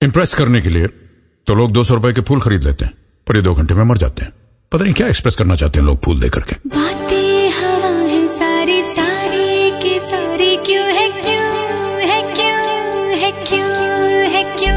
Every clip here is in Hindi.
इंप्रेस करने के लिए तो लोग 200 रुपए के फूल खरीद लेते हैं, पर ये 2 घंटे में मर जाते हैं। पता नहीं क्या एक्सप्रेस करना चाहते हैं लोग फूल दे करके। बातें हवा है सारी सारी की सारी, क्यों है क्यों है क्यों है क्यों है क्यों।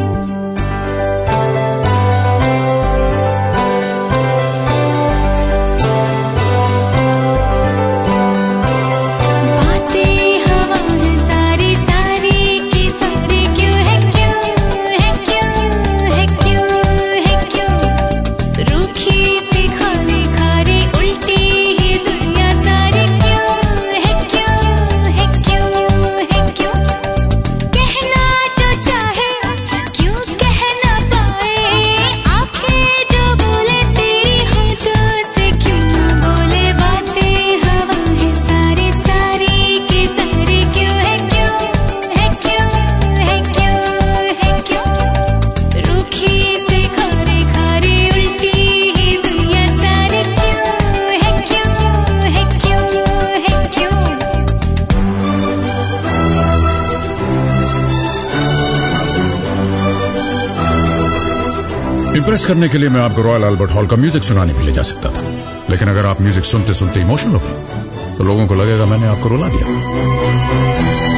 इंप्रेस करने के लिए मैं आपको रॉयल अल्बर्ट हॉल का म्यूजिक सुनाने भी ले जा सकता था, लेकिन अगर आप म्यूजिक सुनते सुनते इमोशनल हो गए तो लोगों को लगेगा मैंने आपको रुला दिया।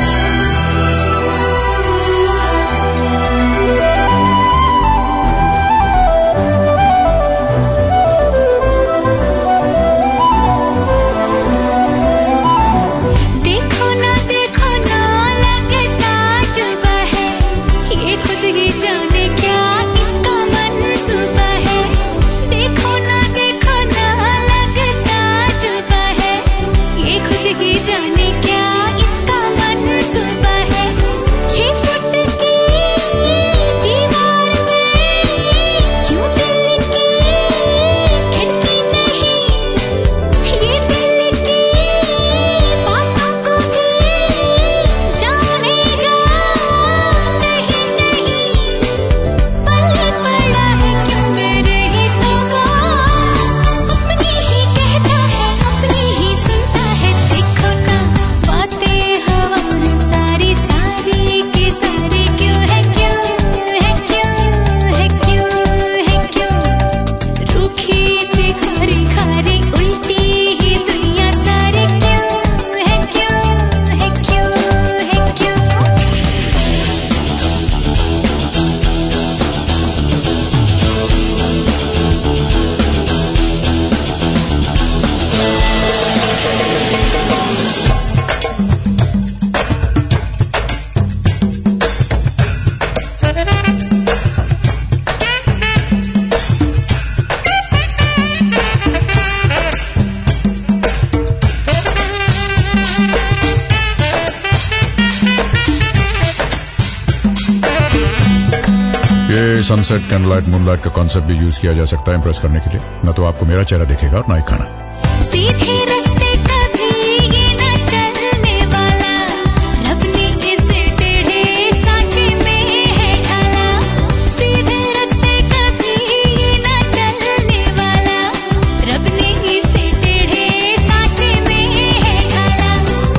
सनसेट, कैंडलाइट, मूनलाइट का कॉन्सेप्ट भी यूज किया जा सकता है इंप्रेस करने के लिए। न तो आपको मेरा चेहरा दिखेगा और ना ही खाना। सीधे रास्ते कभी ये ना चलने वाला, रब ने इसे टेढ़े सांचे में है ढाला। सीधे रास्ते कभी ये ना चलने वाला, रब ने इसे टेढ़े सांचे में है ढाला।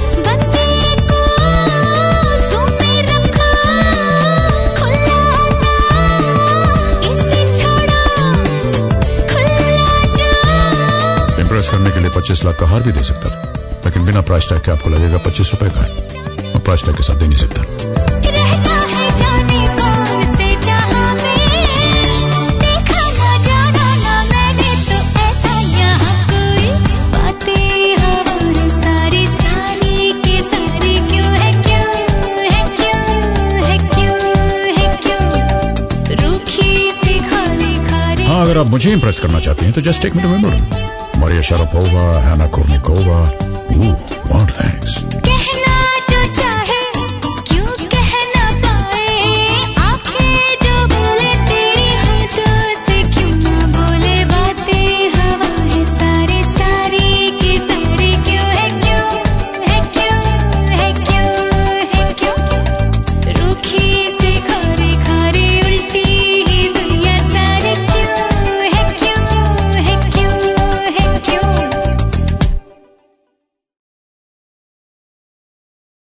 बत्ती को ज़ूम में रखा खुला इंप्रेस करने के लिए 25 लाख का हार भी दे सकता था, लेकिन बिना प्राइस टैग के आपको लगेगा 25 रुपए का है, और प्राइस टैग के साथ दे नहीं सकता। रहता है जाने कौन से जहां में, देखा ना जाना ना मैंने तो ऐसा यहाँ कोई। बातें हवा सारी सारी की सारी, क्यों है क्यों है क्यों है क्यों है क्यों। रूखी सी खारी खारी। हाँ, अगर आप मुझे इंप्रेस करना चाहती हैं तो just take me to Wimbledon. Maria Sharapova, Hannah Kournikova. Ooh, what thanks.